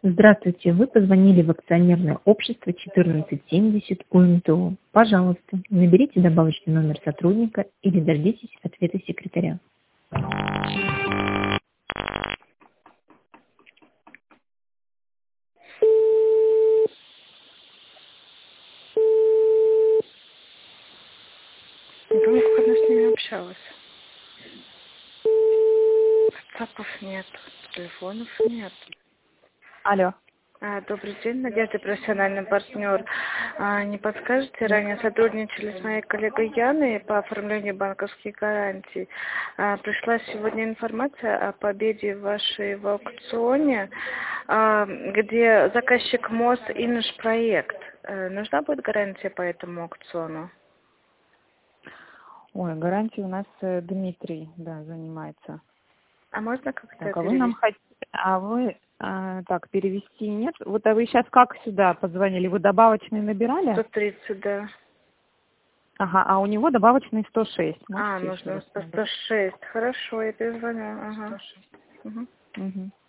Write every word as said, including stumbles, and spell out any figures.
Здравствуйте, вы позвонили в акционерное общество четырнадцать семьдесят УМТО. Пожалуйста, наберите добавочный номер сотрудника или дождитесь ответа секретаря. Не помню, как она с ними общалась. Ватсапов нет, телефонов нет. Алло. А, добрый день, Надежда, профессиональный партнер. А, не подскажете, ранее сотрудничали с моей коллегой Яной по оформлению банковских гарантий. А, пришла сегодня информация о победе вашей в аукционе, а, где заказчик МОЗ и наш проект. А, нужна будет гарантия по этому аукциону? Ой, гарантии у нас э, Дмитрий, да, занимается. А можно как-то Так, а вы перевести? нам хотите, а вы, а, так, перевести нет? Вот, а вы сейчас как сюда позвонили? Вы добавочный набирали? сто тридцать, да. Ага, а у него добавочный сто шесть. Можете А, еще нужно раз по набрать? сто шесть. Хорошо, я перезвоню. Ага. сто шесть. Угу. Угу.